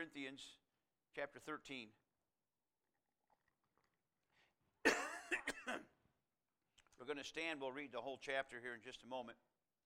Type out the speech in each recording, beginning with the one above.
Corinthians chapter 13. We're going to stand. We'll read the whole chapter here in just a moment.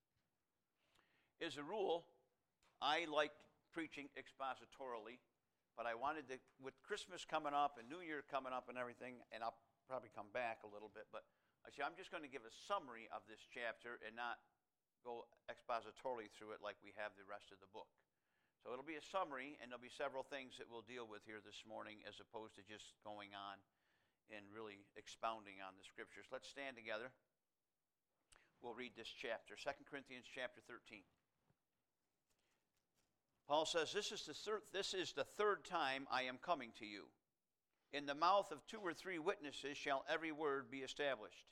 As a rule, I like preaching expositorily, but I wanted to, with Christmas coming up and New Year coming up and everything, and I'll probably come back a little bit, but I said I'm just going to give a summary of this chapter and not go expositorily through it like we have the rest of the book. So it'll be a summary, and there'll be several things that we'll deal with here this morning as opposed to just going on and really expounding on the scriptures. Let's stand together. We'll read this chapter, 2 Corinthians chapter 13. Paul says, This is the third time I am coming to you. In the mouth of 2 or 3 witnesses shall every word be established.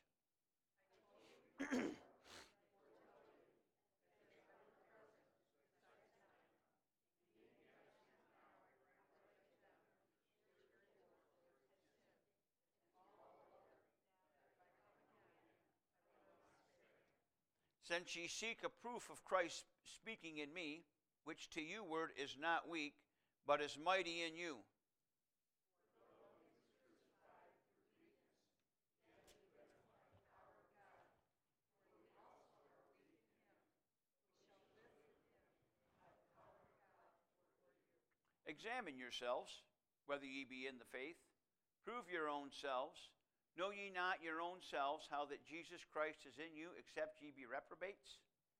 Since ye seek a proof of Christ speaking in me, which to you word is not weak, but is mighty in you. Examine yourselves, whether ye be in the faith. Prove your own selves. Know ye not your own selves how that Jesus Christ is in you, except ye be reprobates?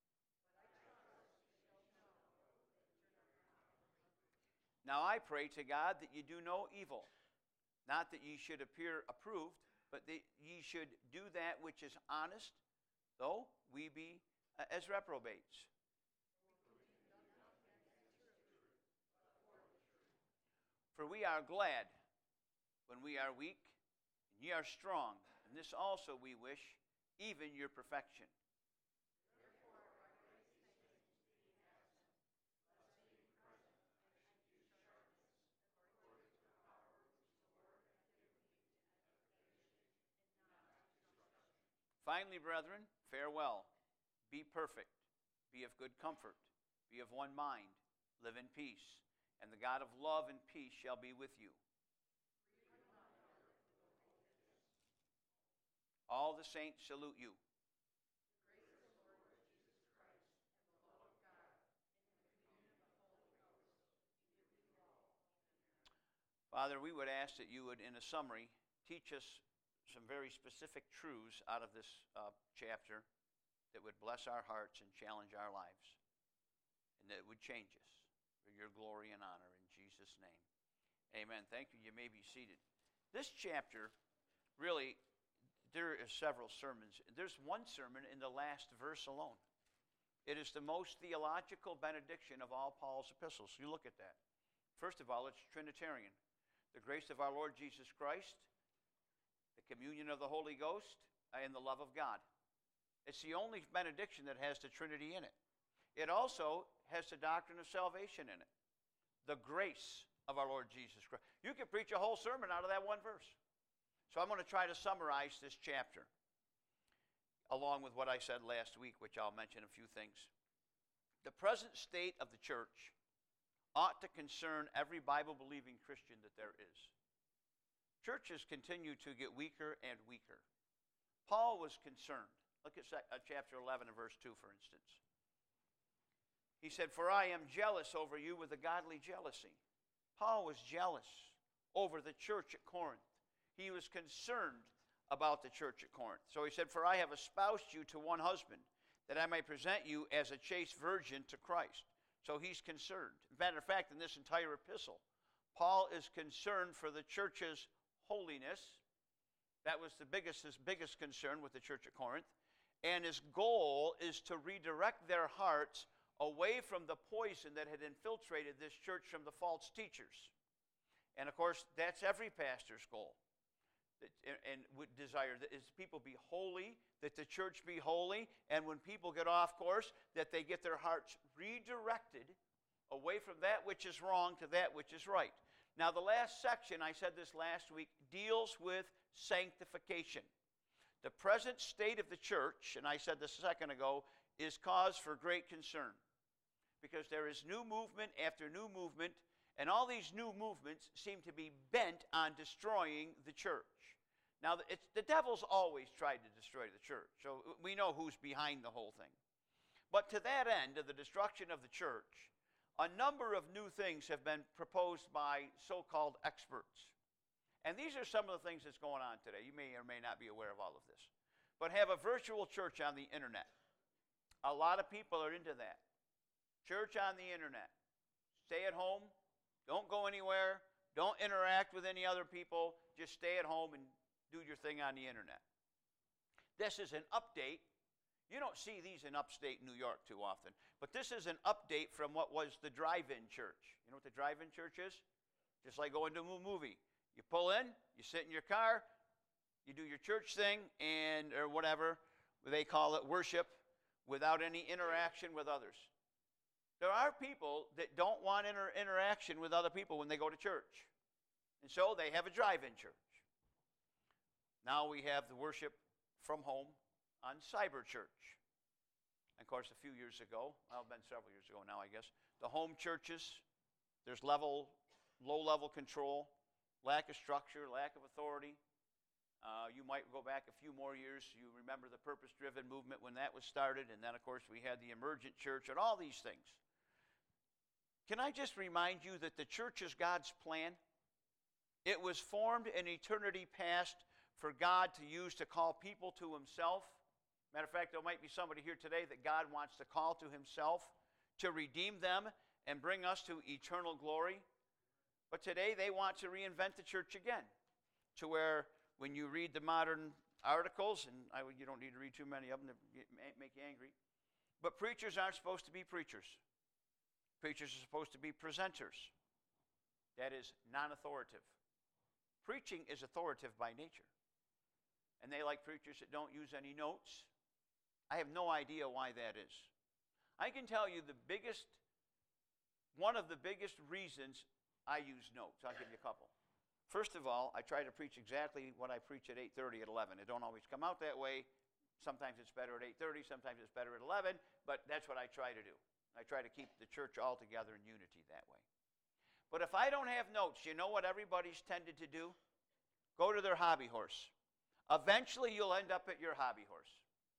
Now I pray to God that ye do no evil, not that ye should appear approved, but that ye should do that which is honest, though we be as reprobates. For we are glad when we are weak, and ye are strong, and this also we wish, even your perfection. Finally, brethren, farewell. Be perfect. Be of good comfort. Be of one mind. Live in peace. And the God of love and peace shall be with you. All the saints salute you. The grace of the Lord Jesus Christ and the love of God and the communion of the Holy Ghost be with you all. Father, we would ask that you would, in a summary, teach us some very specific truths out of this chapter that would bless our hearts and challenge our lives, and that would change us for your glory and honor in Jesus' name. Amen. Thank you. You may be seated. This chapter, really, there are several sermons. There's one sermon in the last verse alone. It is the most theological benediction of all Paul's epistles. You look at that. First of all, it's Trinitarian. The grace of our Lord Jesus Christ, the communion of the Holy Ghost, and the love of God. It's the only benediction that has the Trinity in it. It also has the doctrine of salvation in it. The grace of our Lord Jesus Christ. You could preach a whole sermon out of that one verse. So I'm going to try to summarize this chapter, along with what I said last week, which I'll mention a few things. The present state of the church ought to concern every Bible-believing Christian that there is. Churches continue to get weaker and weaker. Paul was concerned. Look at chapter 11 and verse 2, for instance. He said, For I am jealous over you with a godly jealousy. Paul was jealous over the church at Corinth. He was concerned about the church at Corinth. So he said, For I have espoused you to one husband, that I may present you as a chaste virgin to Christ. So he's concerned. As a matter of fact, in this entire epistle, Paul is concerned for the church's holiness. That was his biggest concern with the church at Corinth. And his goal is to redirect their hearts away from the poison that had infiltrated this church from the false teachers. And of course, that's every pastor's goal. And would desire that is people be holy, that the church be holy, and when people get off course, that they get their hearts redirected away from that which is wrong to that which is right. Now, the last section, I said this last week, deals with sanctification. The present state of the church, and I said this a second ago, is cause for great concern. Because there is new movement after new movement, And all these new movements seem to be bent on destroying the church. Now, the devil's always tried to destroy the church, so we know who's behind the whole thing. But to that end, of the destruction of the church, a number of new things have been proposed by so-called experts. And these are some of the things that's going on today. You may or may not be aware of all of this. But have a virtual church on the internet. A lot of people are into that. Church on the internet. Stay at home. Don't go anywhere. Don't interact with any other people. Just stay at home and do your thing on the internet. This is an update. You don't see these in upstate New York too often. But this is an update from what was the drive-in church. You know what the drive-in church is? Just like going to a movie. You pull in, you sit in your car, you do your church thing, or whatever they call it, worship, without any interaction with others. There are people that don't want interaction with other people when they go to church. And so they have a drive-in church. Now we have the worship from home on cyber church. And of course, a few years ago, well, it's been several years ago now, I guess, the home churches, there's low-level control, lack of structure, lack of authority. You might go back a few more years. You remember the purpose-driven movement when that was started, and then, of course, we had the emergent church and all these things. Can I just remind you that the church is God's plan? It was formed in eternity past for God to use to call people to himself. Matter of fact, there might be somebody here today that God wants to call to himself, to redeem them and bring us to eternal glory. But today they want to reinvent the church again, to where when you read the modern articles, and you don't need to read too many of them to make you angry, but preachers aren't supposed to be preachers. Preachers are supposed to be presenters. That is non-authoritative. Preaching is authoritative by nature. And they like preachers that don't use any notes. I have no idea why that is. I can tell you one of the biggest reasons I use notes. I'll give you a couple. First of all, I try to preach exactly what I preach at 8:30 at 11. It don't always come out that way. Sometimes it's better at 8:30, sometimes it's better at 11, but that's what I try to do. I try to keep the church all together in unity that way. But if I don't have notes, you know what everybody's tended to do? Go to their hobby horse. Eventually, you'll end up at your hobby horse.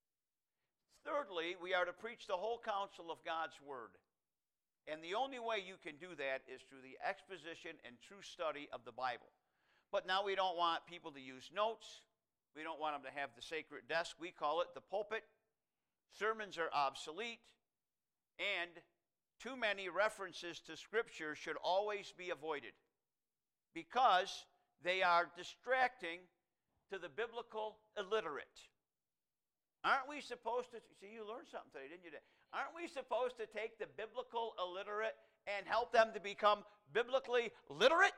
Thirdly, we are to preach the whole counsel of God's Word. And the only way you can do that is through the exposition and true study of the Bible. But now we don't want people to use notes. We don't want them to have the sacred desk. We call it the pulpit. Sermons are obsolete. And too many references to Scripture should always be avoided, because they are distracting to the biblical illiterate. Aren't we supposed to, see, you learned something today, didn't you? Aren't we supposed to take the biblical illiterate and help them to become biblically literate?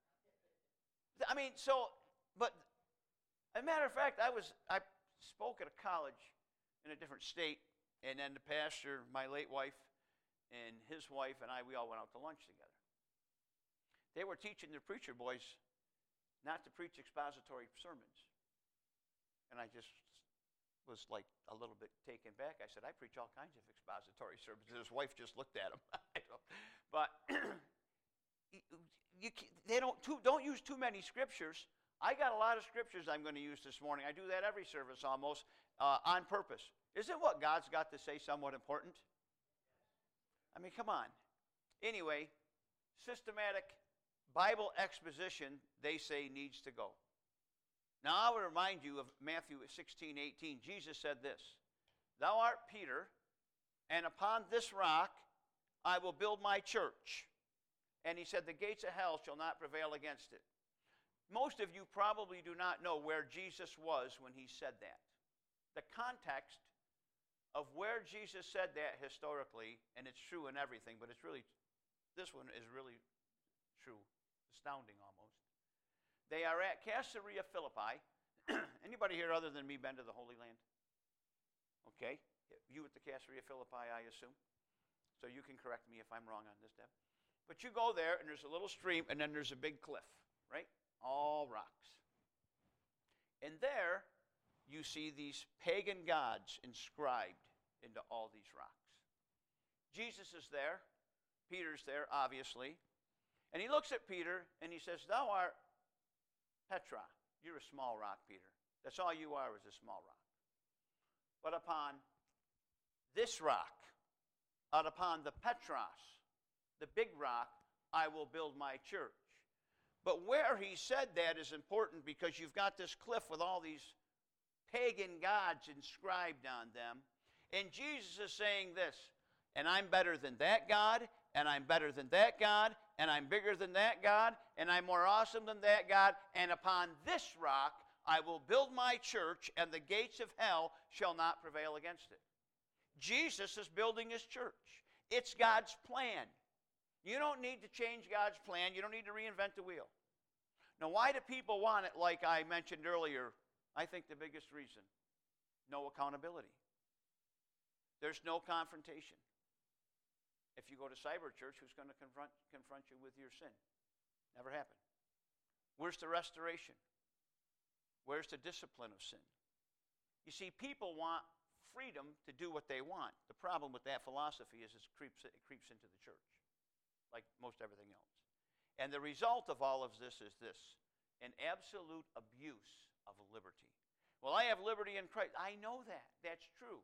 I mean, but as a matter of fact, I spoke at a college in a different state, and then the pastor, my late wife, and his wife and we all went out to lunch together. They were teaching their preacher boys not to preach expository sermons. And I just was like a little bit taken back. I said, I preach all kinds of expository sermons. And his wife just looked at him. But they don't use too many scriptures. I got a lot of scriptures I'm going to use this morning. I do that every service almost on purpose. Isn't what God's got to say somewhat important? I mean, come on. Anyway, systematic Bible exposition, they say, needs to go. Now, I will remind you of Matthew 16:18. Jesus said this, "Thou art Peter, and upon this rock I will build my church." And he said, "The gates of hell shall not prevail against it." Most of you probably do not know where Jesus was when he said that. The context of where Jesus said that historically, and it's true in everything, but this one is really true, astounding almost. They are at Caesarea Philippi. Anybody here other than me been to the Holy Land? Okay. You at the Caesarea Philippi, I assume. So you can correct me if I'm wrong on this, Deb. But you go there, and there's a little stream, and then there's a big cliff, right? All rocks. And there you see these pagan gods inscribed into all these rocks. Jesus is there. Peter's there, obviously. And he looks at Peter and he says, thou art Petra. You're a small rock, Peter. That's all you are, is a small rock. But upon this rock, out upon the Petros, the big rock, I will build my church. But where he said that is important, because you've got this cliff with all these pagan gods inscribed on them. And Jesus is saying this, and I'm better than that God, and I'm better than that God, and I'm bigger than that God, and I'm more awesome than that God, and upon this rock I will build my church, and the gates of hell shall not prevail against it. Jesus is building his church. It's God's plan. You don't need to change God's plan. You don't need to reinvent the wheel. Now, why do people want it? Like I mentioned earlier, I think the biggest reason, no accountability. There's no confrontation. If you go to cyber church, who's going to confront you with your sin? Never happened. Where's the restoration? Where's the discipline of sin? You see, people want freedom to do what they want. The problem with that philosophy is it creeps into the church, like most everything else. And the result of all of this is this: an absolute abuse of liberty. Well, I have liberty in Christ. I know that. That's true.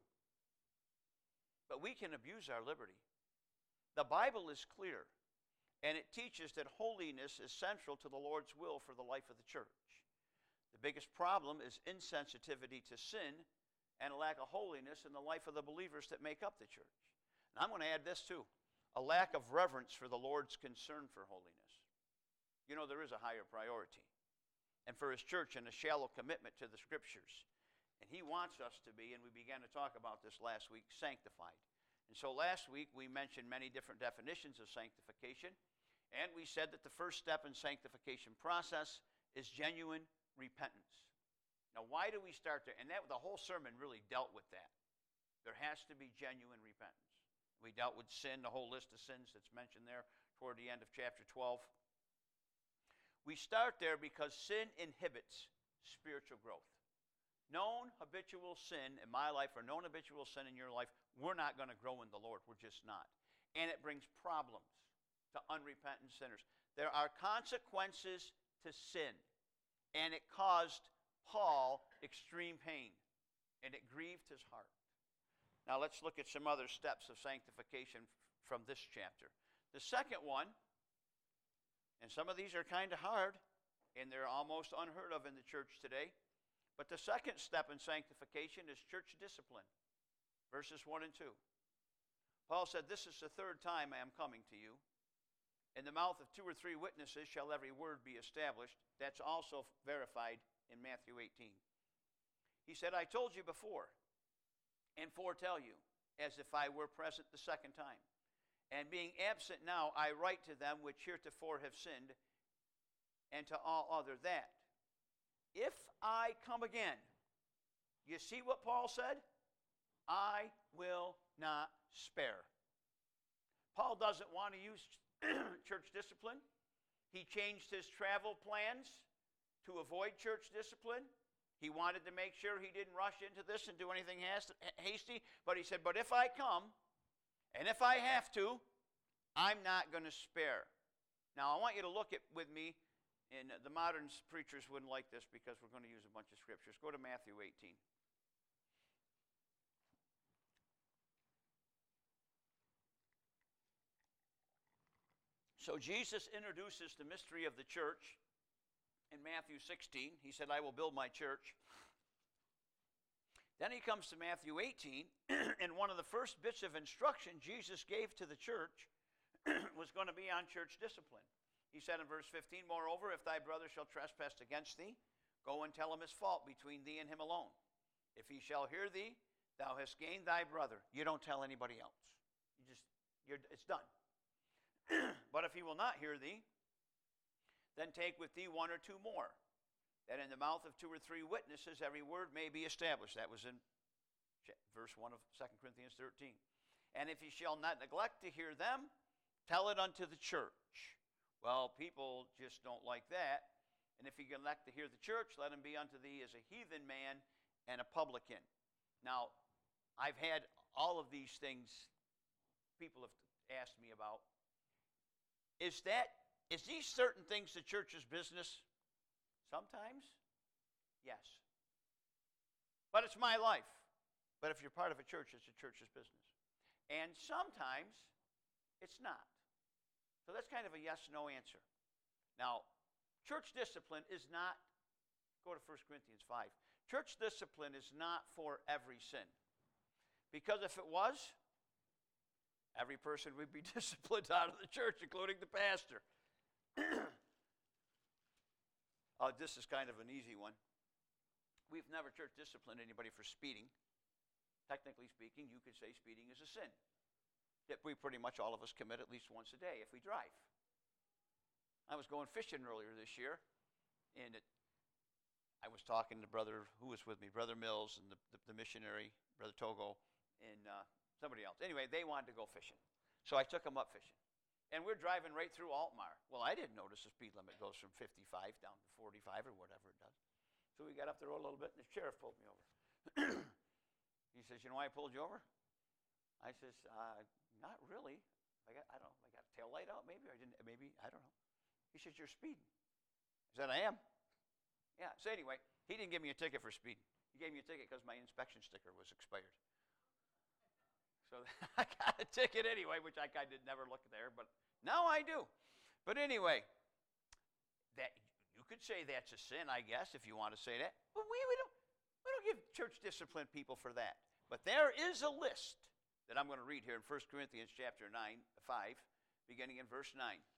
But we can abuse our liberty. The Bible is clear, and it teaches that holiness is central to the Lord's will for the life of the church. The biggest problem is insensitivity to sin and a lack of holiness in the life of the believers that make up the church. And I'm going to add this too: a lack of reverence for the Lord's concern for holiness. You know, there is a higher priority, and for his church, and a shallow commitment to the Scriptures. And he wants us to be, and we began to talk about this last week, sanctified. And so last week we mentioned many different definitions of sanctification, and we said that the first step in sanctification process is genuine repentance. Now, why do we start there? And the whole sermon really dealt with that. There has to be genuine repentance. We dealt with sin, the whole list of sins that's mentioned there toward the end of chapter 12. We start there because sin inhibits spiritual growth. Known habitual sin in my life, or known habitual sin in your life, we're not going to grow in the Lord. We're just not. And it brings problems to unrepentant sinners. There are consequences to sin, and it caused Paul extreme pain, and it grieved his heart. Now let's look at some other steps of sanctification from this chapter. The second one, and some of these are kind of hard, and they're almost unheard of in the church today, but the second step in sanctification is church discipline, verses 1 and 2. Paul said, "This is the third time I am coming to you. In the mouth of 2 or 3 witnesses shall every word be established." That's also verified in Matthew 18. He said, "I told you before, and foretell you, as if I were present the second time. And being absent now, I write to them which heretofore have sinned, and to all other that, if I come again," you see what Paul said? "I will not spare." Paul doesn't want to use church discipline. He changed his travel plans to avoid church discipline. He wanted to make sure he didn't rush into this and do anything hasty. But he said, "But if I come, and if I have to, I'm not going to spare." Now, I want you to look at with me, and the modern preachers wouldn't like this because we're going to use a bunch of scriptures. Go to Matthew 18. So Jesus introduces the mystery of the church in Matthew 16. He said, "I will build my church." Then he comes to Matthew 18, and one of the first bits of instruction Jesus gave to the church was going to be on church discipline. He said in verse 15, "Moreover, if thy brother shall trespass against thee, go and tell him his fault between thee and him alone. If he shall hear thee, thou hast gained thy brother." You don't tell anybody else. It's done. "But if he will not hear thee, then take with thee 1 or 2 more, that in the mouth of 2 or 3 witnesses every word may be established." That was in verse 1 of 2 Corinthians 13. "And if he shall not neglect to hear them, tell it unto the church." Well, people just don't like that. "And if he neglect to hear the church, let him be unto thee as a heathen man and a publican." Now, I've had all of these things people have asked me about. Is that Is these certain things the church's business? Sometimes, yes. But it's my life. But if you're part of a church, it's the church's business. And sometimes it's not. So that's kind of a yes-no answer. Now, church discipline is not, go to 1 Corinthians 5. Church discipline is not for every sin. Because if it was, every person would be disciplined out of the church, including the pastor. This is kind of an easy one. We've never church disciplined anybody for speeding. Technically speaking, you could say speeding is a sin that we pretty much all of us commit at least once a day if we drive. I was going fishing earlier this year, and I was talking to brother who was with me, Brother Mills and the missionary, Brother Togo, and somebody else. Anyway, they wanted to go fishing. So I took them up fishing. And we're driving right through Altmar. Well, I didn't notice the speed limit goes from 55 down to 45 or whatever it does. So we got up there a little bit, and the sheriff pulled me over. He says, you know why I pulled you over? I says, not really. I don't know. I got a tail light out maybe? I don't know. He says, you're speeding. I said, I am. Yeah. So anyway, he didn't give me a ticket for speeding. He gave me a ticket because my inspection sticker was expired. So I got a ticket anyway, which I did never look there, but now I do. But anyway, that you could say that's a sin, I guess, if you want to say that. But we don't give church discipline people for that. But there is a list that I'm going to read here in 1 Corinthians chapter 5, beginning in verse 9.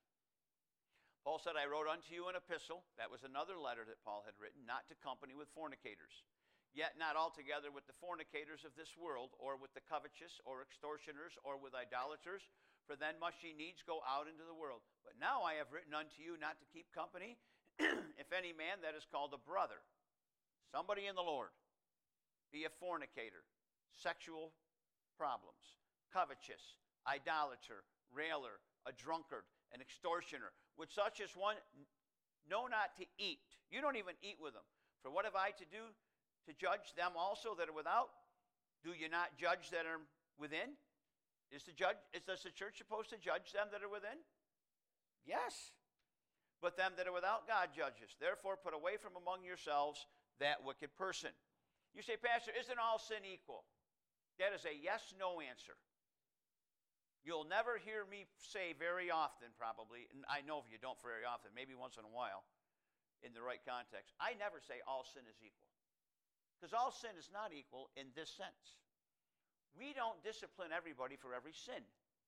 Paul said, I wrote unto you an epistle. That was another letter that Paul had written, not to company with fornicators. Yet not altogether with the fornicators of this world, or with the covetous, or extortioners, or with idolaters, for then must ye needs go out into the world. But now I have written unto you not to keep company, if any man that is called a brother, somebody in the Lord, be a fornicator, sexual problems, covetous, idolater, railer, a drunkard, an extortioner, with such as one know not to eat. You don't even eat with them. For what have I to do to judge them also that are without? Do you not judge that are within? Does the church supposed to judge them that are within? Yes. But them that are without God judges. Therefore put away from among yourselves that wicked person. You say, Pastor, isn't all sin equal? That is a yes-no answer. You'll never hear me say very often, probably, and I know if you don't very often, maybe once in a while, in the right context, I never say all sin is equal. Because all sin is not equal in this sense. We don't discipline everybody for every sin.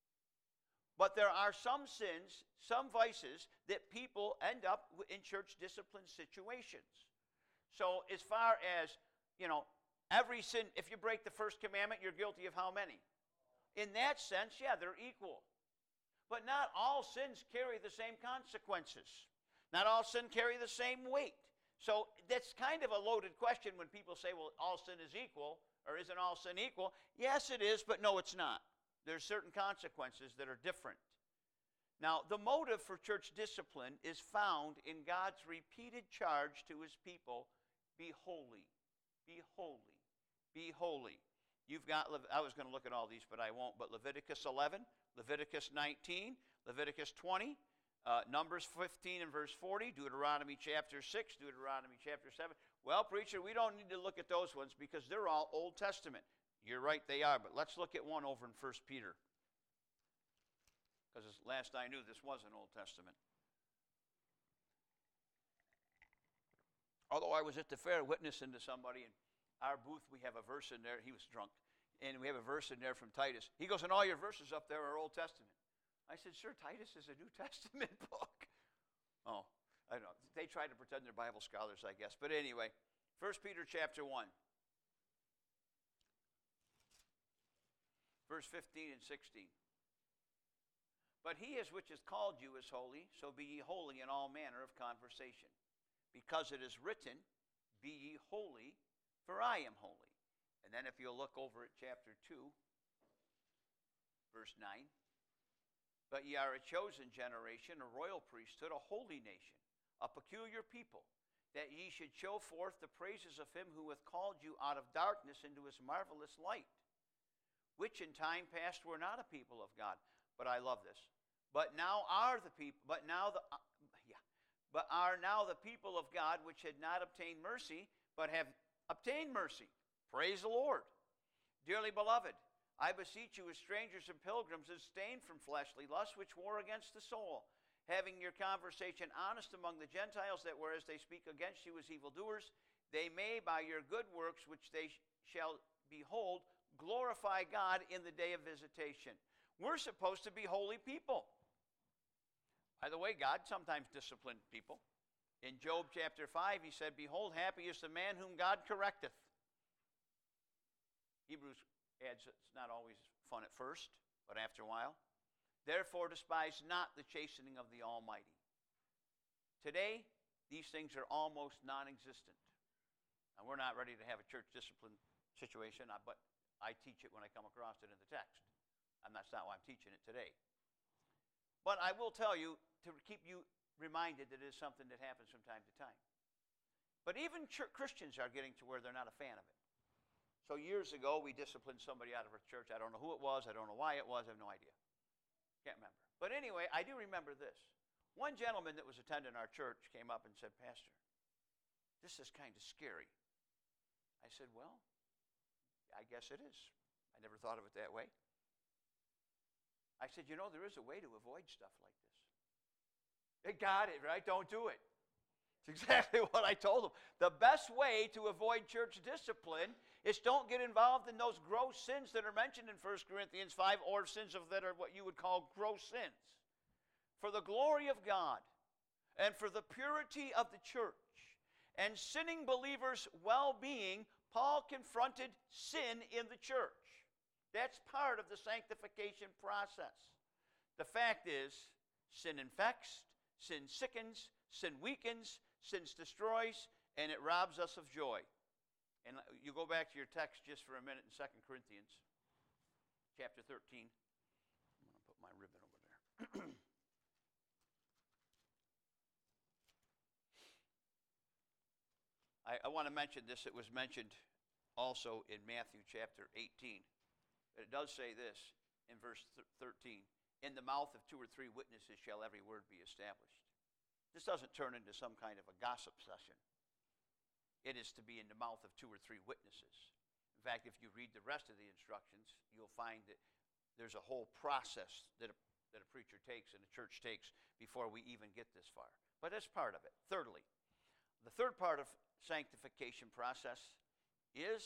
But there are some sins, some vices, that people end up in church discipline situations. So as far as, every sin, if you break the first commandment, you're guilty of how many? In that sense, yeah, they're equal. But not all sins carry the same consequences. Not all sin carry the same weight. So that's kind of a loaded question when people say, well, all sin is equal, or isn't all sin equal? Yes, it is, but no, it's not. There's certain consequences that are different. Now, the motive for church discipline is found in God's repeated charge to his people, be holy, be holy, be holy. I was going to look at all these, but I won't, but Leviticus 11, Leviticus 19, Leviticus 20, Numbers 15 and verse 40, Deuteronomy chapter 6, Deuteronomy chapter 7. Well, preacher, we don't need to look at those ones because they're all Old Testament. You're right, they are, but let's look at one over in 1 Peter. Because last I knew, this was an Old Testament. Although I was at the fair witnessing to somebody, in our booth, we have a verse in there. He was drunk. And we have a verse in there from Titus. He goes, and all your verses up there are Old Testament. I said, sir, Titus is a New Testament book. Oh, I don't know. They try to pretend they're Bible scholars, I guess. But anyway, 1 Peter chapter 1. Verse 15 and 16. But he is which has called you is holy, so be ye holy in all manner of conversation. Because it is written, be ye holy, for I am holy. And then if you'll look over at chapter 2, verse 9. But ye are a chosen generation, a royal priesthood, a holy nation, a peculiar people, that ye should show forth the praises of him who hath called you out of darkness into his marvelous light, which in time past were not a people of God. But I love this. But now are the people, but are now the people of God which had not obtained mercy, but have obtained mercy. Praise the Lord. Dearly beloved, I beseech you as strangers and pilgrims, abstain from fleshly lusts which war against the soul, having your conversation honest among the Gentiles, that whereas they speak against you as evildoers, they may by your good works which they shall behold glorify God in the day of visitation. We're supposed to be holy people. By the way, God sometimes disciplined people. In Job chapter 5, he said, behold, happy is the man whom God correcteth. Hebrews adds it's not always fun at first, but after a while. Therefore despise not the chastening of the Almighty. Today, these things are almost non-existent. And we're not ready to have a church discipline situation, but I teach it when I come across it in the text. And that's not why I'm teaching it today. But I will tell you, to keep you reminded that it is something that happens from time to time. But even Christians are getting to where they're not a fan of it. So years ago, we disciplined somebody out of our church. I don't know who it was. I don't know why it was. I have no idea. Can't remember. But anyway, I do remember this. One gentleman that was attending our church came up and said, Pastor, this is kind of scary. I said, well, I guess it is. I never thought of it that way. I said, you know, there is a way to avoid stuff like this. They got it, right? Don't do it. It's exactly what I told them. The best way to avoid church discipline is don't get involved in those gross sins that are mentioned in 1 Corinthians 5, or sins that are what you would call gross sins. For the glory of God and for the purity of the church and sinning believers' well-being, Paul confronted sin in the church. That's part of the sanctification process. The fact is, sin infects, sin sickens, sin weakens, sin destroys, and it robs us of joy. And you go back to your text just for a minute in 2 Corinthians chapter 13. I'm going to put my ribbon over there. I want to mention this. It was mentioned also in Matthew chapter 18. But it does say this in verse 13. In the mouth of 2 or 3 witnesses shall every word be established. This doesn't turn into some kind of a gossip session. It is to be in the mouth of 2 or 3 witnesses. In fact, if you read the rest of the instructions, you'll find that there's a whole process that a preacher takes and a church takes before we even get this far. But that's part of it. Thirdly, the third part of sanctification process is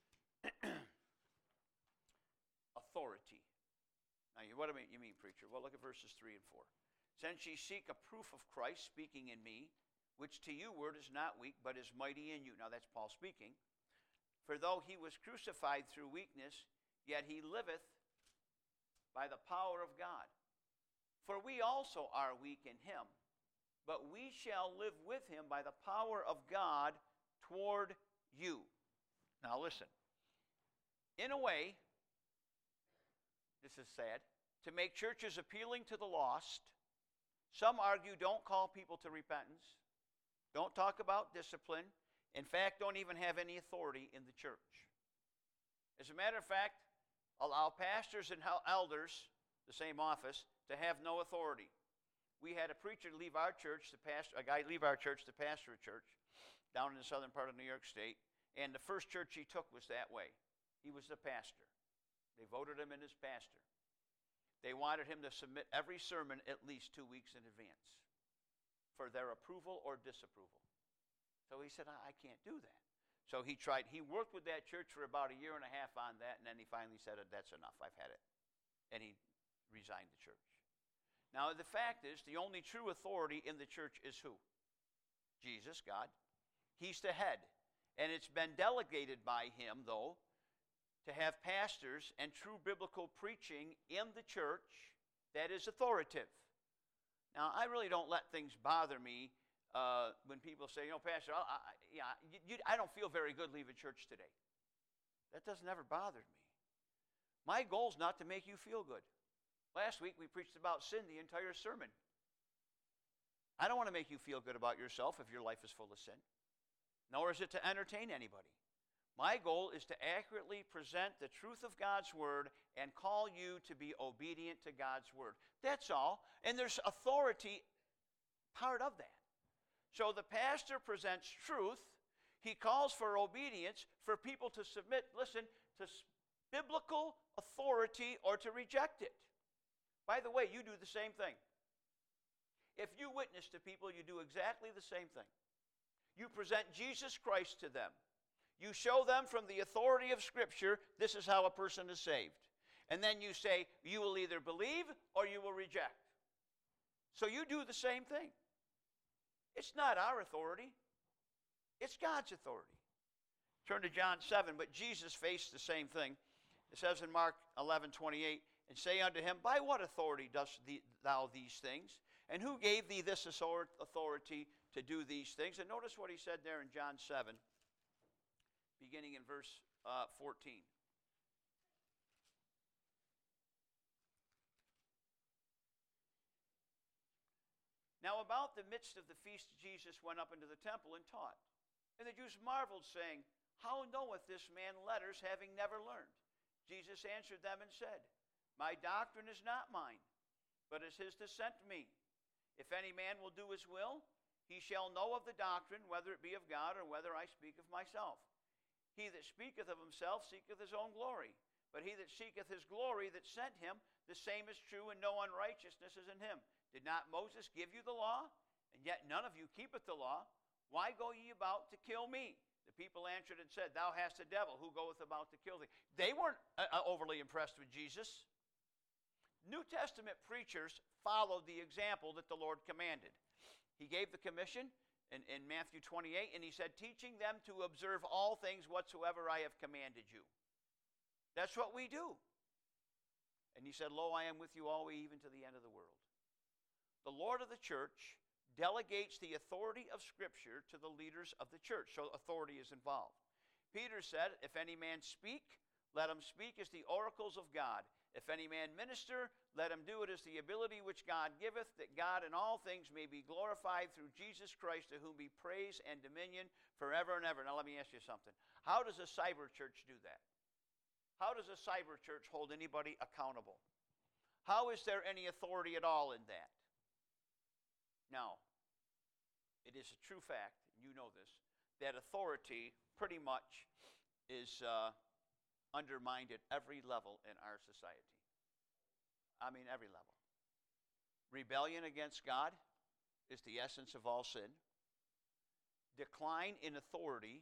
authority. Now, what do you mean, preacher? Well, look at verses 3 and 4. Since ye seek a proof of Christ speaking in me, which to you word is not weak, but is mighty in you. Now, that's Paul speaking. For though he was crucified through weakness, yet he liveth by the power of God. For we also are weak in him, but we shall live with him by the power of God toward you. Now, listen. In a way, this is sad, to make churches appealing to the lost, some argue don't call people to repentance, don't talk about discipline, in fact, don't even have any authority in the church. As a matter of fact, allow pastors and elders, the same office, to have no authority. We had a preacher leave our church to pastor a church down in the southern part of New York State, and the first church he took was that way. He was the pastor. They voted him in as pastor. They wanted him to submit every sermon at least 2 weeks in advance for their approval or disapproval. So he said, I can't do that. So he tried. He worked with that church for about 1.5 years on that, and then he finally said, that's enough. I've had it. And he resigned the church. Now, the fact is, the only true authority in the church is who? Jesus, God. He's the head. And it's been delegated by him, though, to have pastors and true biblical preaching in the church that is authoritative. Now, I really don't let things bother me when people say, Pastor, I don't feel very good leaving church today. That doesn't ever bother me. My goal is not to make you feel good. Last week, we preached about sin the entire sermon. I don't want to make you feel good about yourself if your life is full of sin. Nor is it to entertain anybody. My goal is to accurately present the truth of God's word and call you to be obedient to God's word. That's all. And there's authority part of that. So the pastor presents truth. He calls for obedience, for people to submit, listen, to biblical authority or to reject it. By the way, you do the same thing. If you witness to people, you do exactly the same thing. You present Jesus Christ to them. You show them from the authority of Scripture, this is how a person is saved. And then you say, you will either believe or you will reject. So you do the same thing. It's not our authority. It's God's authority. Turn to John 7, but Jesus faced the same thing. It says in Mark 11:28, and say unto him, by what authority dost thou these things? And who gave thee this authority to do these things? And notice what he said there in John 7, beginning in verse 14. Now about the midst of the feast Jesus went up into the temple and taught. And the Jews marveled, saying, how knoweth this man letters, having never learned? Jesus answered them and said, my doctrine is not mine, but is his that sent me. If any man will do his will, he shall know of the doctrine, whether it be of God or whether I speak of myself. He that speaketh of himself seeketh his own glory. But he that seeketh his glory that sent him, the same is true, and no unrighteousness is in him. Did not Moses give you the law? And yet none of you keepeth the law. Why go ye about to kill me? The people answered and said, thou hast a devil. Who goeth about to kill thee? They weren't overly impressed with Jesus. New Testament preachers followed the example that the Lord commanded. He gave the commission in Matthew 28, and he said, teaching them to observe all things whatsoever I have commanded you. That's what we do. And he said, lo, I am with you always, even to the end of the world. The Lord of the church delegates the authority of Scripture to the leaders of the church, so authority is involved. Peter said, if any man speak, let him speak as the oracles of God. If any man minister, let him do it as the ability which God giveth, that God in all things may be glorified through Jesus Christ, to whom be praise and dominion forever and ever. Now let me ask you something. How does a cyber church do that? How does a cyber church hold anybody accountable? How is there any authority at all in that? Now, it is a true fact, and you know this, that authority pretty much is undermined at every level in our society. I mean, every level. Rebellion against God is the essence of all sin. Decline in authority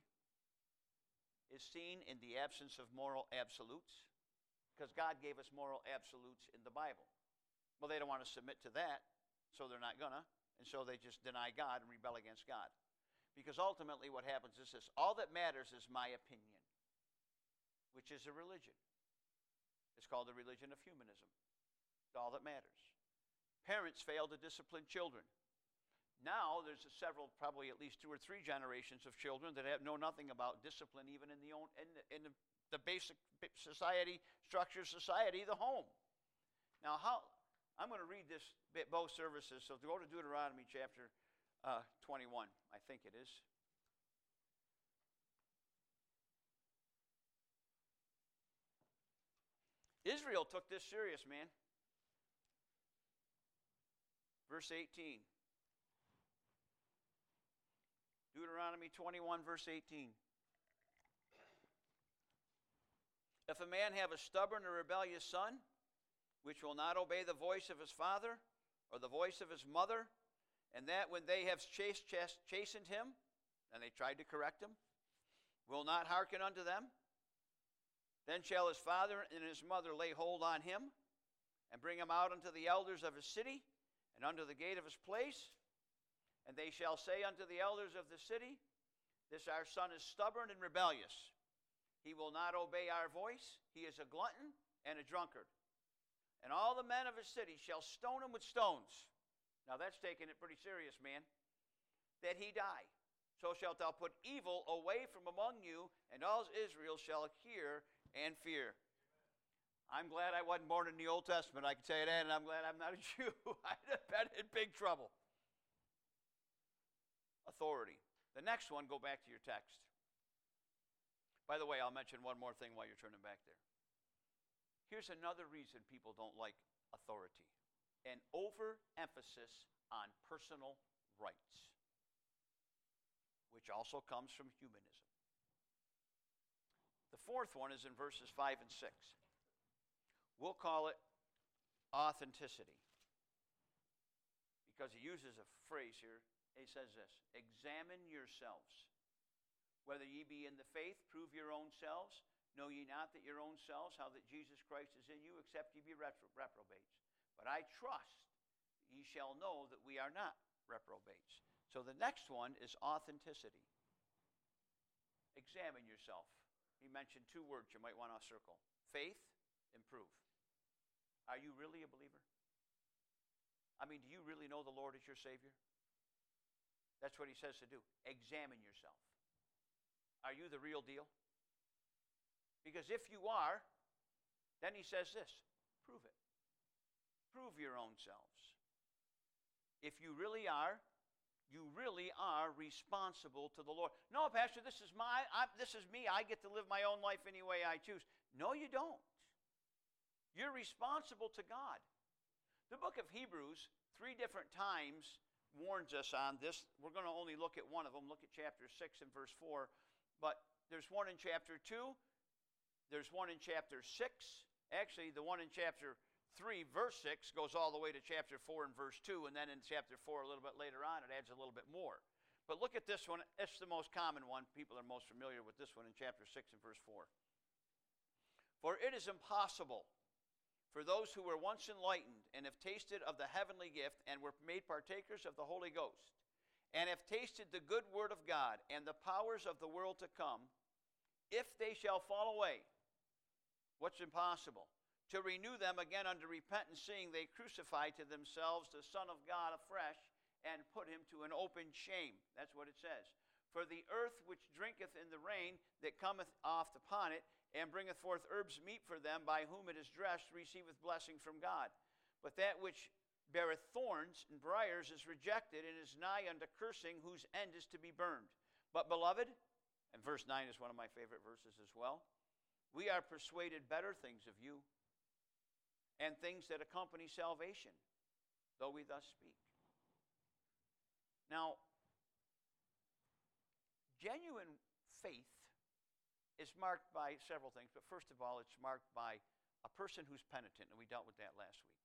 is seen in the absence of moral absolutes, because God gave us moral absolutes in the Bible. Well, they don't want to submit to that, so they're not gonna, and so they just deny God and rebel against God. Because ultimately what happens is this: all that matters is my opinion, which is a religion. It's called the religion of humanism. It's all that matters. Parents fail to discipline children. Now there's several, probably at least 2 or 3 generations of children that know nothing about discipline, even in the basic society structure, society, the home. Now, I'm going to read this both services. So to go to Deuteronomy chapter 21, I think it is. Israel took this serious, man. Verse 18. Deuteronomy 21, verse 18. If a man have a stubborn or rebellious son, which will not obey the voice of his father or the voice of his mother, and that when they have chastened him, and they tried to correct him, will not hearken unto them, then shall his father and his mother lay hold on him, and bring him out unto the elders of his city, and unto the gate of his place, and they shall say unto the elders of the city, this our son is stubborn and rebellious. He will not obey our voice. He is a glutton and a drunkard. And all the men of his city shall stone him with stones. Now that's taking it pretty serious, man. That he die. So shalt thou put evil away from among you, and all Israel shall hear and fear. I'm glad I wasn't born in the Old Testament, I can tell you that, and I'm glad I'm not a Jew. I'd have been in big trouble. Authority. The next one, go back to your text. By the way, I'll mention one more thing while you're turning back there. Here's another reason people don't like authority: an overemphasis on personal rights, which also comes from humanism. The fourth one is in verses 5 and 6. We'll call it authenticity, because he uses a phrase here. He says this: examine yourselves, whether ye be in the faith, prove your own selves. Know ye not that your own selves, how that Jesus Christ is in you, except ye be reprobates. But I trust ye shall know that we are not reprobates. So the next one is authenticity. Examine yourself. He mentioned two words you might want to circle: faith and prove. Are you really a believer? I mean, do you really know the Lord as your Savior? That's what he says to do. Examine yourself. Are you the real deal? Because if you are, then he says this: prove it. Prove your own selves. If you really are responsible to the Lord. No, Pastor, this is me. I get to live my own life any way I choose. No, you don't. You're responsible to God. The book of Hebrews, 3 different times, warns us on this. We're going to only look at one of them. Look at chapter 6 and verse 4. But there's one in chapter 2. There's one in chapter 6. Actually, the one in chapter 3, verse 6, goes all the way to chapter 4 and verse 2. And then in chapter 4, a little bit later on, it adds a little bit more. But look at this one. It's the most common one. People are most familiar with this one in chapter 6 and verse 4. For it is impossible for those who were once enlightened and have tasted of the heavenly gift and were made partakers of the Holy Ghost and have tasted the good word of God and the powers of the world to come, if they shall fall away, what's impossible? To renew them again unto repentance, seeing they crucify to themselves the Son of God afresh and put him to an open shame. That's what it says. For the earth which drinketh in the rain that cometh oft upon it, and bringeth forth herbs meet for them, by whom it is dressed, receiveth blessing from God. But that which beareth thorns and briars is rejected, and is nigh unto cursing, whose end is to be burned. But, beloved, and verse 9 is one of my favorite verses as well, we are persuaded better things of you, and things that accompany salvation, though we thus speak. Now, genuine faith is marked by several things, but first of all, it's marked by a person who's penitent, and we dealt with that last week.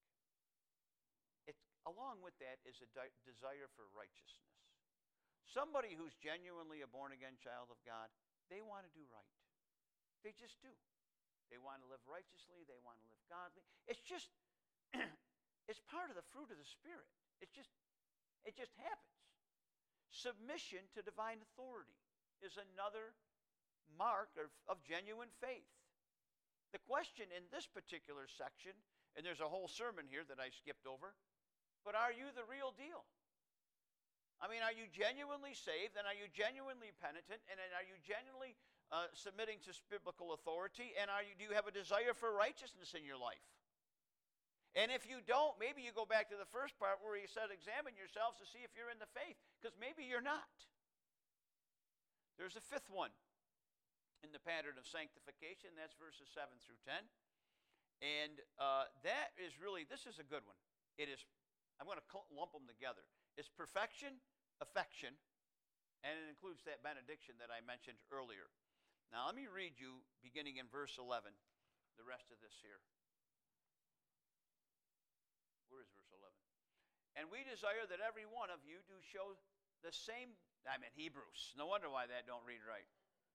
Along with that is a desire for righteousness. Somebody who's genuinely a born-again child of God, they want to do right. They just do. They want to live righteously. They want to live godly. It's just, it's part of the fruit of the Spirit. It just happens. Submission to divine authority is another mark of genuine faith. The question in this particular section, and there's a whole sermon here that I skipped over, but are you the real deal? I mean, are you genuinely saved, and are you genuinely penitent, and are you genuinely submitting to biblical authority, and do you have a desire for righteousness in your life? And if you don't, maybe you go back to the first part where he said, examine yourselves to see if you're in the faith, because maybe you're not. There's a fifth one in the pattern of sanctification. That's verses 7 through 10. And that is really, this is a good one. It is, I'm going to lump them together. It's perfection, affection, and it includes that benediction that I mentioned earlier. Now, let me read you, beginning in verse 11, the rest of this here. Where is verse 11? And we desire that every one of you do show the same, I'm in Hebrews. No wonder why that don't read right.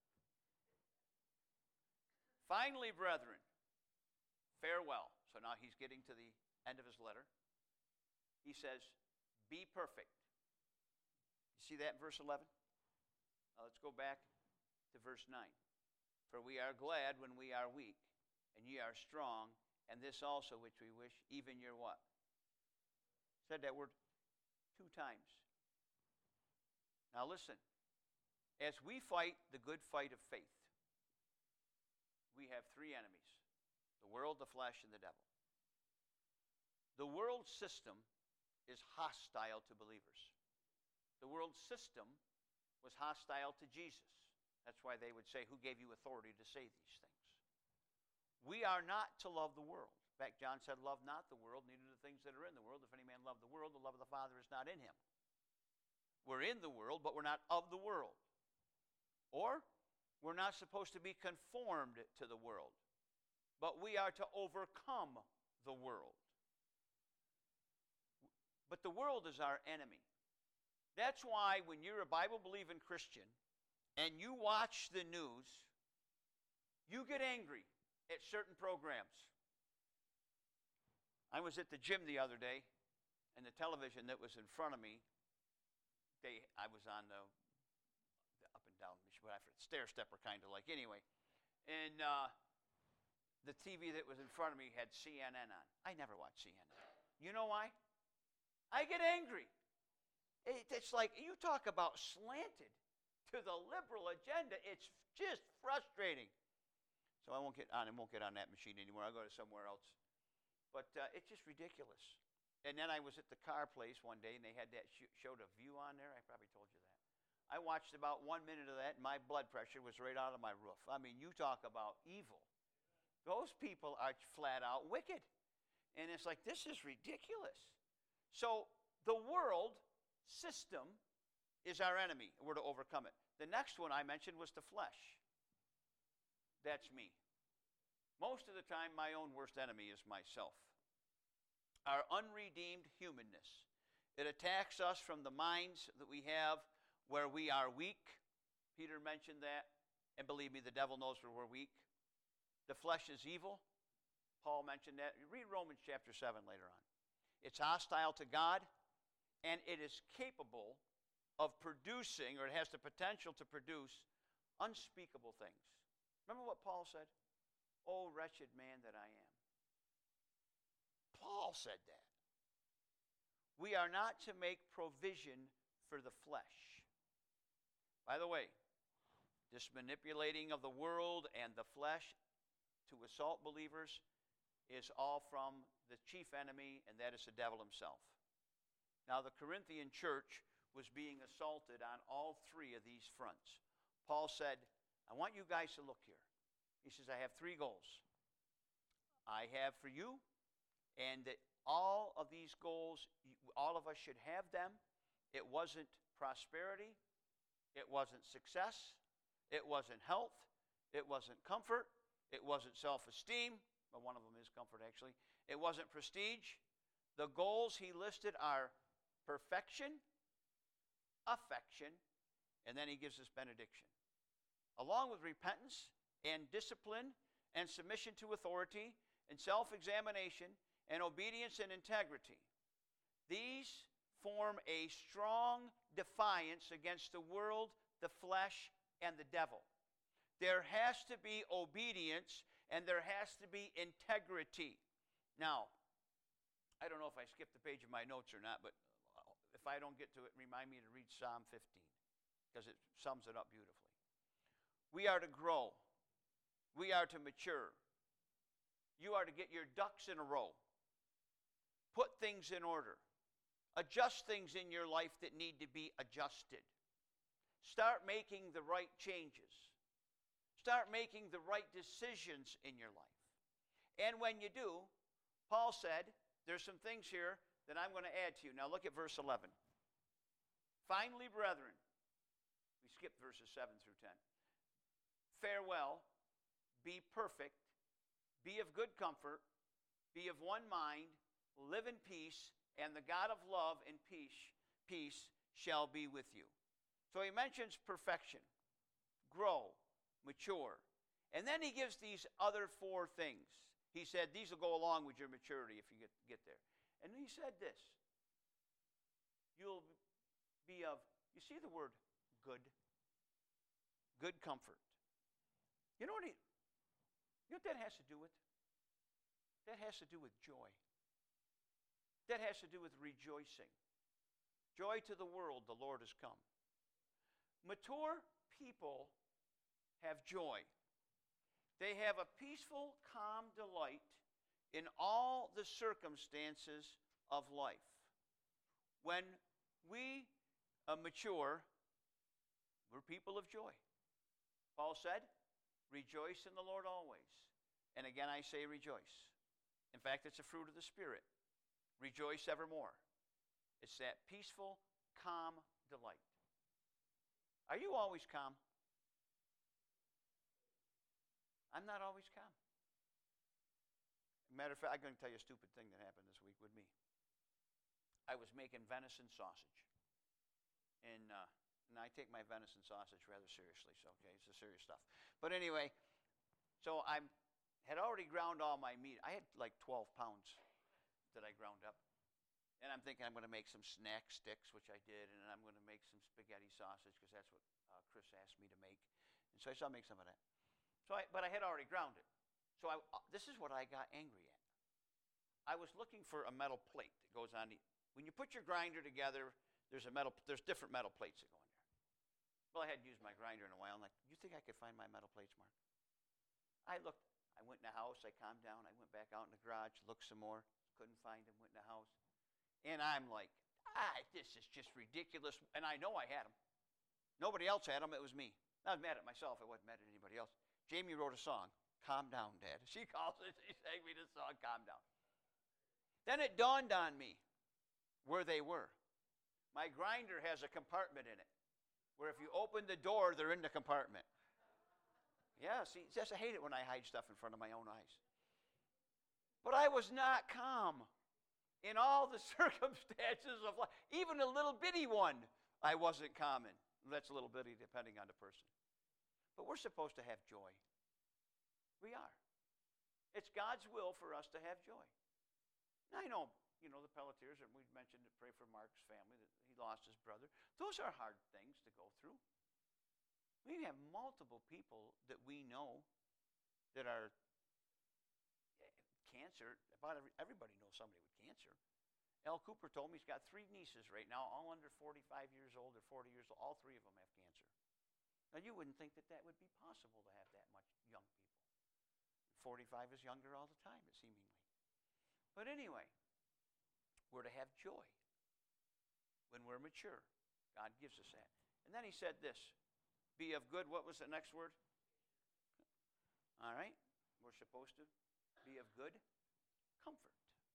Finally, brethren, farewell. So now he's getting to the end of his letter. He says, be perfect. You see that in verse 11? Now let's go back to verse 9. For we are glad when we are weak, and ye are strong, and this also which we wish, even your what? Said that word 2 times. Now listen, as we fight the good fight of faith, we have 3 enemies: the world, the flesh, and the devil. The world system is hostile to believers. The world system was hostile to Jesus. That's why they would say, who gave you authority to say these things? We are not to love the world. In fact, John said, love not the world, neither the things that are in the world. If any man love the world, the love of the Father is not in him. We're in the world, but we're not of the world. Or, we're not supposed to be conformed to the world, but we are to overcome the world. But the world is our enemy. That's why when you're a Bible-believing Christian and you watch the news, you get angry at certain programs. I was at the gym the other day, and the television that was in front of me, I was on the up and down, stair stepper kind of like, anyway. And the TV that was in front of me had CNN on. I never watch CNN. You know why? I get angry. It's like, you talk about slanted to the liberal agenda. It's just frustrating. So I won't get on that machine anymore. I'll go to somewhere else. But it's just ridiculous. And then I was at the car place one day, and they had that showed a view on there. I probably told you that. I watched about 1 minute of that, and my blood pressure was right out of my roof. I mean, you talk about evil. Those people are flat out wicked. And it's like, this is ridiculous. So the world system is our enemy. We're to overcome it. The next one I mentioned was the flesh. That's me. Most of the time, my own worst enemy is myself. Our unredeemed humanness. It attacks us from the minds that we have where we are weak. Peter mentioned that. And believe me, the devil knows where we're weak. The flesh is evil. Paul mentioned that. Read Romans chapter 7 later on. It's hostile to God, and it is capable of producing, or it has the potential to produce, unspeakable things. Remember what Paul said? Oh, wretched man that I am. Paul said that. We are not to make provision for the flesh. By the way, this manipulating of the world and the flesh to assault believers is all from the chief enemy, and that is the devil himself. Now, the Corinthian church was being assaulted on all three of these fronts. Paul said, I want you guys to look here. He says, I have three goals. I have for you, and that all of these goals, all of us should have them. It wasn't prosperity. It wasn't success. It wasn't health. It wasn't comfort. It wasn't self-esteem. Well, one of them is comfort, actually. It wasn't prestige. The goals he listed are perfection, affection, and then he gives us benediction. Along with repentance and discipline and submission to authority and self-examination and obedience and integrity. These form a strong defiance against the world, the flesh, and the devil. There has to be obedience and there has to be integrity. Now, I don't know if I skipped the page of my notes or not, but if I don't get to it, remind me to read Psalm 15 because it sums it up beautifully. We are to grow. We are to mature. You are to get your ducks in a row. Put things in order. Adjust things in your life that need to be adjusted. Start making the right changes. Start making the right decisions in your life. And when you do, Paul said, there's some things here that I'm going to add to you. Now look at verse 11. Finally, brethren, we skipped verses 7 through 10. Farewell, be perfect, be of good comfort, be of one mind, live in peace, and the God of love and peace shall be with you. So he mentions perfection, grow, mature. And then he gives these other four things. He said these will go along with your maturity if you get there. And he said this. You'll be of, you see the word good? Good comfort. You know what that has to do with? That has to do with joy. That has to do with rejoicing. Joy to the world, the Lord has come. Mature people have joy. They have a peaceful, calm delight in all the circumstances of life. When we mature, we're people of joy. Paul said, rejoice in the Lord always. And again, I say rejoice. In fact, it's a fruit of the Spirit. Rejoice evermore. It's that peaceful, calm delight. Are you always calm? I'm not always calm. Matter of fact, I'm going to tell you a stupid thing that happened this week with me. I was making venison sausage. And I take my venison sausage rather seriously, so okay, it's the serious stuff. But anyway, so I had already ground all my meat. I had like 12 pounds that I ground up. And I'm thinking I'm going to make some snack sticks, which I did, and I'm going to make some spaghetti sausage because that's what Chris asked me to make. And so I said, I'll make some of that. But I had already ground it. So this is what I got angry at. I was looking for a metal plate that goes on when you put your grinder together, there's different metal plates that go in there. Well, I hadn't used my grinder in a while. I'm like, you think I could find my metal plates, Mark? I looked. I went in the house. I calmed down. I went back out in the garage, looked some more. Couldn't find them. Went in the house. And I'm like, this is just ridiculous. And I know I had them. Nobody else had them. It was me. I was mad at myself. I wasn't mad at anybody else. Jamie wrote a song, Calm Down, Dad. She calls it. She sang me this song, Calm Down. Then it dawned on me where they were. My grinder has a compartment in it where if you open the door, they're in the compartment. Yeah, see, just I hate it when I hide stuff in front of my own eyes. But I was not calm in all the circumstances of life. Even a little bitty one, I wasn't calm in. That's a little bitty depending on the person. But we're supposed to have joy. We are. It's God's will for us to have joy. Now, I know, the Pelletiers, and we mentioned to pray for Mark's family, that he lost his brother. Those are hard things to go through. We have multiple people that we know that are cancer. About everybody knows somebody with cancer. Al Cooper told me he's got 3 nieces right now, all under 45 years old or 40 years old. All 3 of them have cancer. Now, you wouldn't think that would be possible to have that much young people. 45 is younger all the time, seemingly. But anyway, we're to have joy when we're mature. God gives us that. And then he said this, be of good, what was the next word? All right, we're supposed to be of good comfort.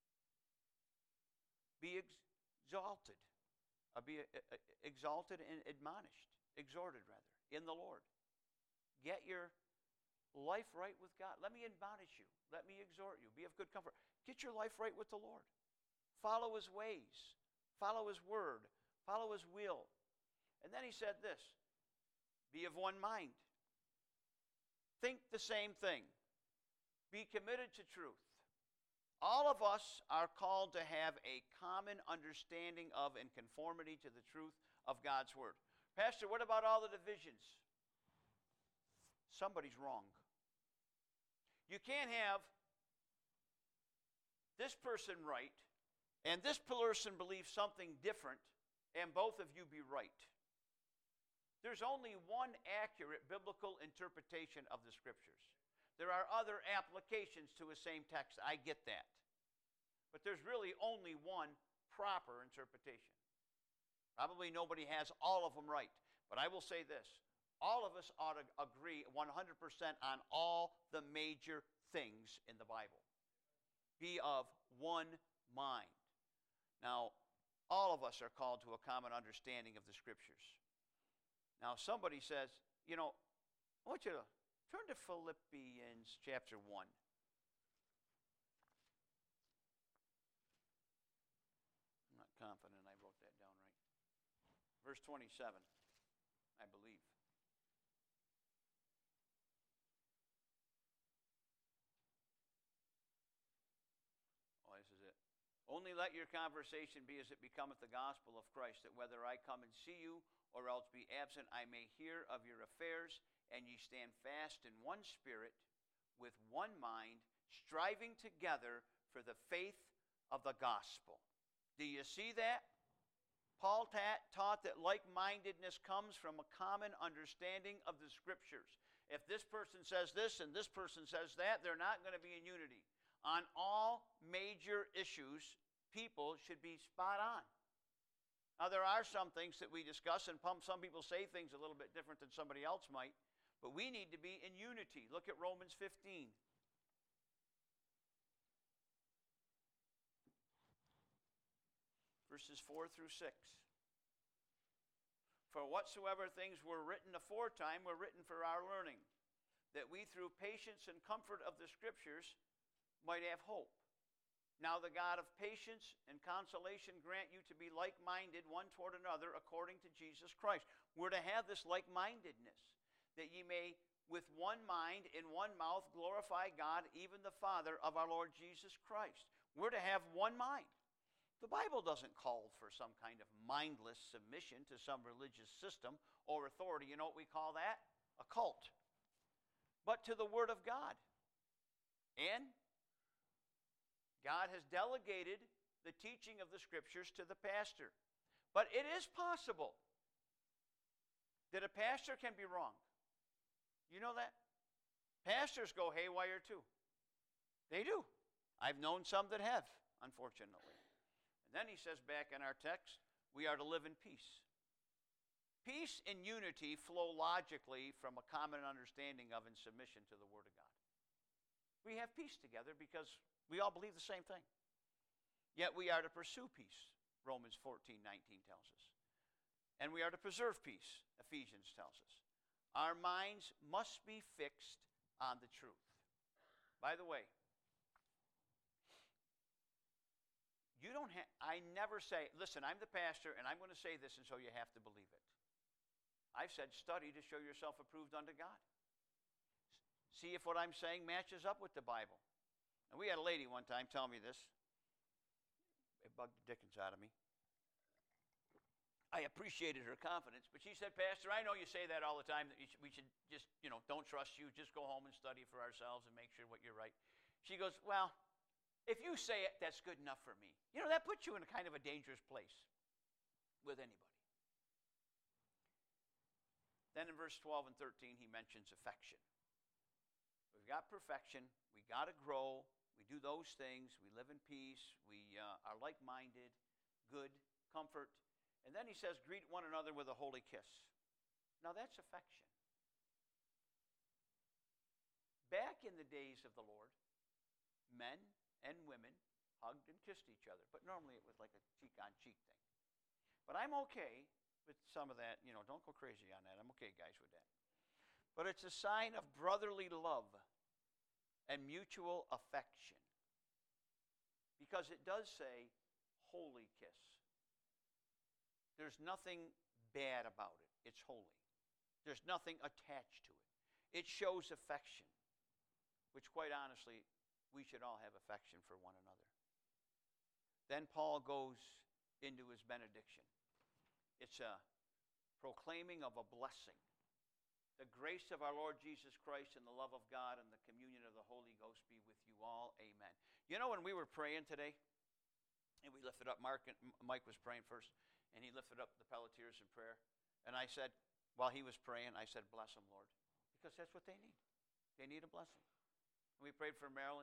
Be exalted. Be exalted and admonished, exhorted rather, in the Lord. Get your life right with God. Let me admonish you. Let me exhort you. Be of good comfort. Get your life right with the Lord. Follow his ways. Follow his word. Follow his will. And then he said this, be of one mind. Think the same thing. Be committed to truth. All of us are called to have a common understanding of and conformity to the truth of God's word. Pastor, what about all the divisions? Somebody's wrong. You can't have this person right and this person believes something different and both of you be right. There's only one accurate biblical interpretation of the Scriptures. There are other applications to a same text. I get that. But there's really only one proper interpretation. Probably nobody has all of them right. But I will say this. All of us ought to agree 100% on all the major things in the Bible. Be of one mind. Now, all of us are called to a common understanding of the Scriptures. Now, somebody says, I want you to turn to Philippians chapter 1. I'm not confident I wrote that down right. Verse 27, I believe. Oh, this is it. Only let your conversation be as it becometh the gospel of Christ, that whether I come and see you or else be absent, I may hear of your affairs, and ye stand fast in one spirit, with one mind, striving together for the faith of the gospel. Do you see that? Paul taught that like-mindedness comes from a common understanding of the Scriptures. If this person says this and this person says that, they're not going to be in unity. On all major issues, people should be spot on. Now, there are some things that we discuss, and some people say things a little bit different than somebody else might, But we need to be in unity. Look at Romans 15. Verses 4 through 6. For whatsoever things were written aforetime were written for our learning, that we through patience and comfort of the Scriptures might have hope. Now the God of patience and consolation grant you to be like-minded one toward another according to Jesus Christ. We're to have this like-mindedness, that ye may with one mind in one mouth glorify God, even the Father of our Lord Jesus Christ. We're to have one mind. The Bible doesn't call for some kind of mindless submission to some religious system or authority. You know what we call that? A cult. But to the Word of God. And God has delegated the teaching of the Scriptures to the pastor. But it is possible that a pastor can be wrong. You know that? Pastors go haywire too. They do. I've known some that have, unfortunately. And then he says back in our text, we are to live in peace. Peace and unity flow logically from a common understanding of and submission to the Word of God. We have peace together because we all believe the same thing. Yet we are to pursue peace, Romans 14:19 tells us. And we are to preserve peace, Ephesians tells us. Our minds must be fixed on the truth. By the way, I never say, listen, I'm the pastor, and I'm going to say this, and so you have to believe it. I've said, study to show yourself approved unto God. See if what I'm saying matches up with the Bible. And we had a lady one time tell me this. It bugged the dickens out of me. I appreciated her confidence, but she said, Pastor, I know you say that all the time, that we should just, don't trust you, just go home and study for ourselves and make sure what you're right. She goes, well, if you say it, that's good enough for me. That puts you in a kind of a dangerous place with anybody. Then in verse 12 and 13, he mentions affection. We've got perfection. We got to grow. We do those things. We live in peace. We are like-minded, good, comfort. And then he says, greet one another with a holy kiss. Now that's affection. Back in the days of the Lord, men and women hugged and kissed each other. But normally it was like a cheek-on-cheek thing. But I'm okay with some of that. Don't go crazy on that. I'm okay, guys, with that. But it's a sign of brotherly love and mutual affection. Because it does say, holy kiss. There's nothing bad about it. It's holy. There's nothing attached to it. It shows affection, which quite honestly, we should all have affection for one another. Then Paul goes into his benediction. It's a proclaiming of a blessing. The grace of our Lord Jesus Christ and the love of God and the communion of the Holy Ghost be with you all. Amen. When we were praying today, and we lifted up Mike was praying first, and he lifted up the Pelletiers in prayer. And I said, while he was praying, I said, bless them, Lord. Because that's what they need. They need a blessing. And we prayed for Marilyn.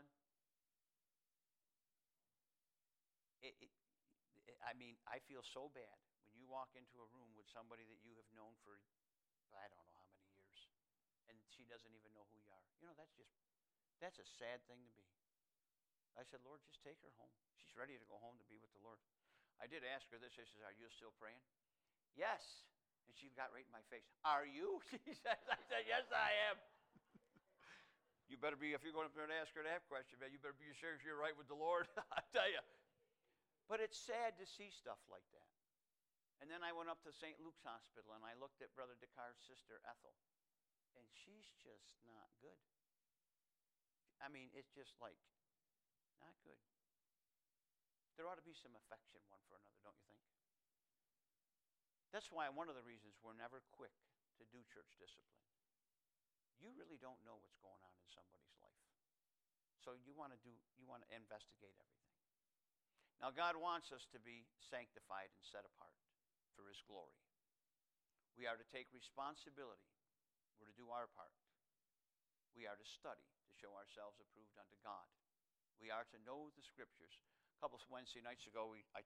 I feel so bad when you walk into a room with somebody that you have known for, I don't know how many years, and she doesn't even know who you are. That's a sad thing to be. I said, Lord, just take her home. She's ready to go home to be with the Lord. I did ask her this. I said, are you still praying? Yes. And she got right in my face. Are you? She said, I said, yes, I am. You better be, if you're going up there to ask her that question, man, you better be sure you're right with the Lord. I tell you. But it's sad to see stuff like that. And then I went up to St. Luke's Hospital, and I looked at Brother Descartes' sister, Ethel, and she's just not good. It's just like, not good. There ought to be some affection one for another, don't you think? That's why one of the reasons we're never quick to do church discipline. You really don't know what's going on in somebody's life. So you want to investigate everything. Now God wants us to be sanctified and set apart for his glory. We are to take responsibility. We're to do our part. We are to study to show ourselves approved unto God. We are to know the Scriptures. A couple of Wednesday nights ago, I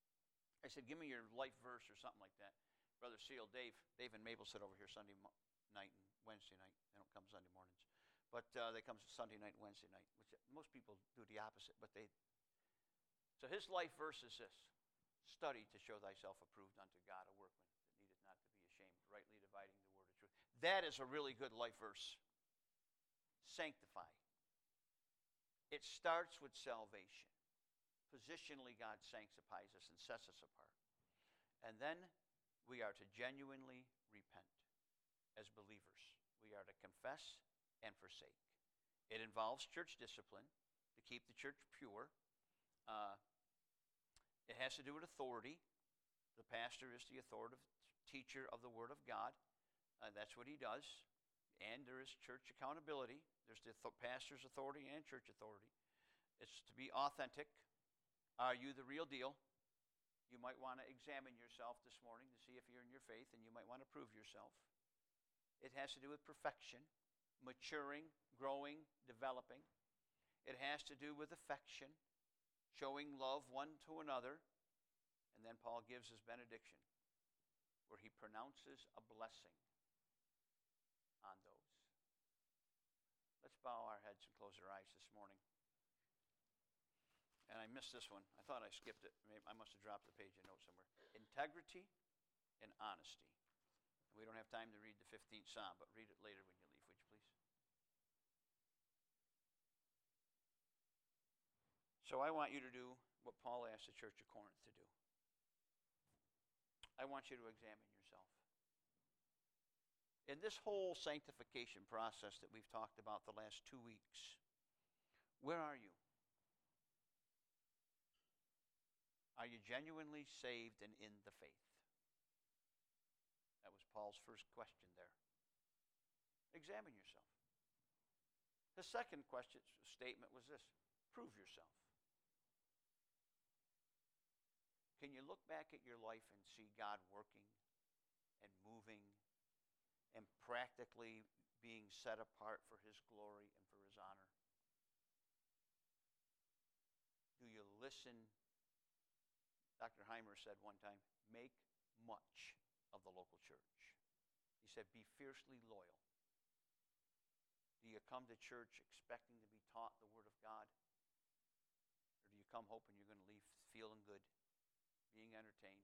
said, give me your life verse or something like that. Brother Seal, Dave and Mabel sit over here Sunday night and Wednesday night. They don't come Sunday mornings. But they come Sunday night and Wednesday night, which most people do the opposite. So his life verse is this: study to show thyself approved unto God, a workman that needeth not to be ashamed, rightly dividing the word of truth. That is a really good life verse. Sanctify. It starts with salvation. Positionally, God sanctifies us and sets us apart. And then we are to genuinely repent as believers. We are to confess and forsake. It involves church discipline to keep the church pure. It has to do with authority. The pastor is the authoritative teacher of the Word of God. That's what he does. And there is church accountability. There's the pastor's authority and church authority. It's to be authentic. Are you the real deal? You might want to examine yourself this morning to see if you're in your faith, and you might want to prove yourself. It has to do with perfection, maturing, growing, developing. It has to do with affection, showing love one to another. And then Paul gives his benediction, where he pronounces a blessing on those. Let's bow our heads and close our eyes this morning. And I missed this one. I thought I skipped it. Maybe I must have dropped the page of notes somewhere. Integrity and honesty. We don't have time to read the 15th Psalm, but read it later when you leave, would you please? So I want you to do what Paul asked the church of Corinth to do. I want you to examine yourself. In this whole sanctification process that we've talked about the last 2 weeks, where are you? Are you genuinely saved and in the faith? That was Paul's first question there. Examine yourself. The second statement was this: prove yourself. Can you look back at your life and see God working and moving and practically being set apart for his glory and for his honor? Do you listen? Dr. Heimer said one time, make much of the local church. He said, be fiercely loyal. Do you come to church expecting to be taught the Word of God? Or do you come hoping you're going to leave feeling good, being entertained?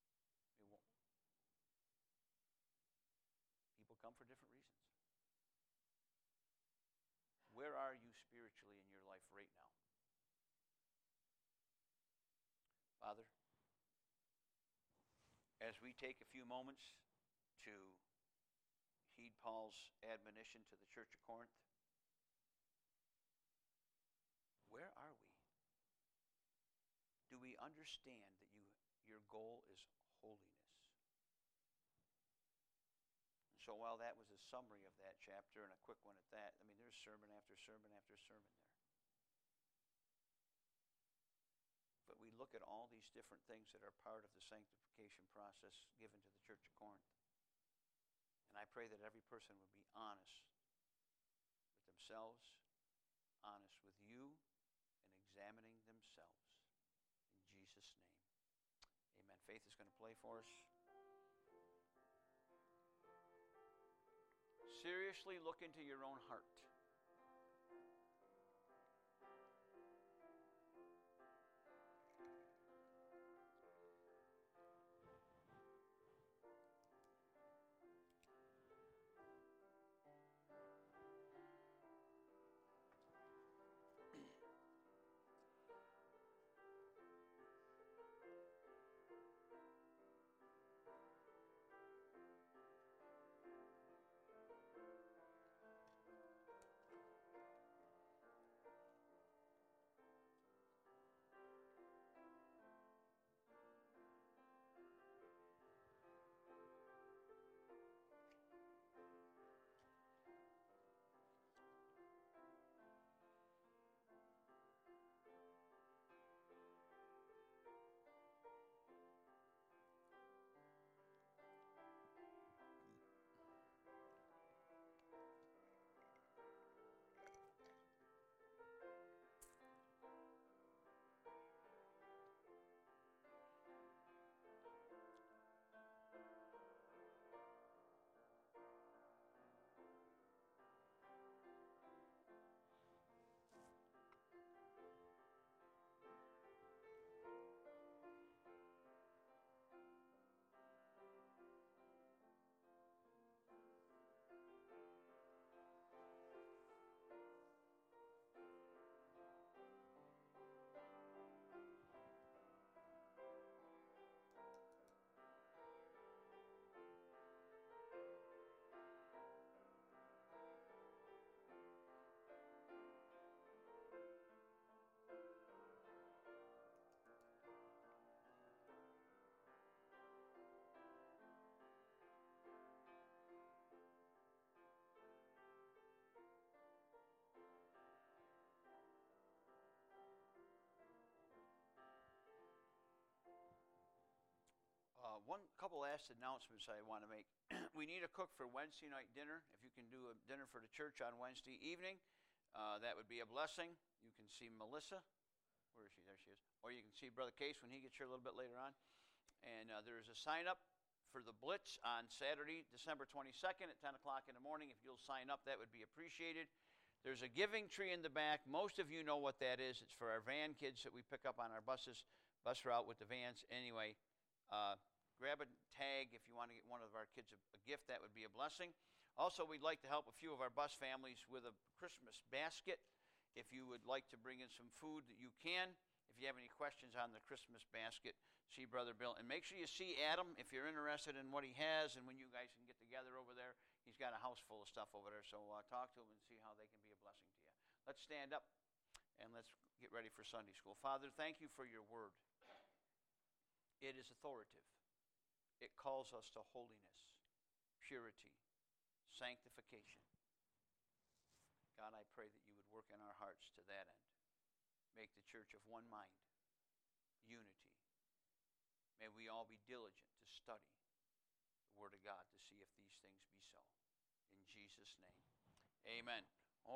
People come for different reasons. Where are you spiritually in your life right now? Father, as we take a few moments to heed Paul's admonition to the church of Corinth, where are we? Do we understand that your goal is holiness? And so while that was a summary of that chapter and a quick one at that, I mean, there's sermon after sermon after sermon there. But we look at all these different things that are part of the sanctification process given to the church of Corinth. And I pray that every person would be honest with themselves, honest with you, and examining themselves. In Jesus' name. Amen. Faith is going to play for us. Seriously look into your own heart. One couple last announcements I want to make. We need a cook for Wednesday night dinner. If you can do a dinner for the church on Wednesday evening, that would be a blessing. You can see Melissa. Where is she? There she is. Or you can see Brother Case when he gets here a little bit later on. And there is a sign-up for the Blitz on Saturday, December 22nd at 10 o'clock in the morning. If you'll sign up, that would be appreciated. There's a giving tree in the back. Most of you know what that is. It's for our van kids that we pick up on our buses, bus route with the vans. Anyway, grab a tag if you want to get one of our kids a gift. That would be a blessing. Also, we'd like to help a few of our bus families with a Christmas basket. If you would like to bring in some food, that you can. If you have any questions on the Christmas basket, see Brother Bill. And make sure you see Adam if you're interested in what he has, and when you guys can get together over there. He's got a house full of stuff over there, so talk to him and see how they can be a blessing to you. Let's stand up and let's get ready for Sunday school. Father, thank you for your word. It is authoritative. It calls us to holiness, purity, sanctification. God, I pray that you would work in our hearts to that end. Make the church of one mind, unity. May we all be diligent to study the Word of God to see if these things be so. In Jesus' name, amen.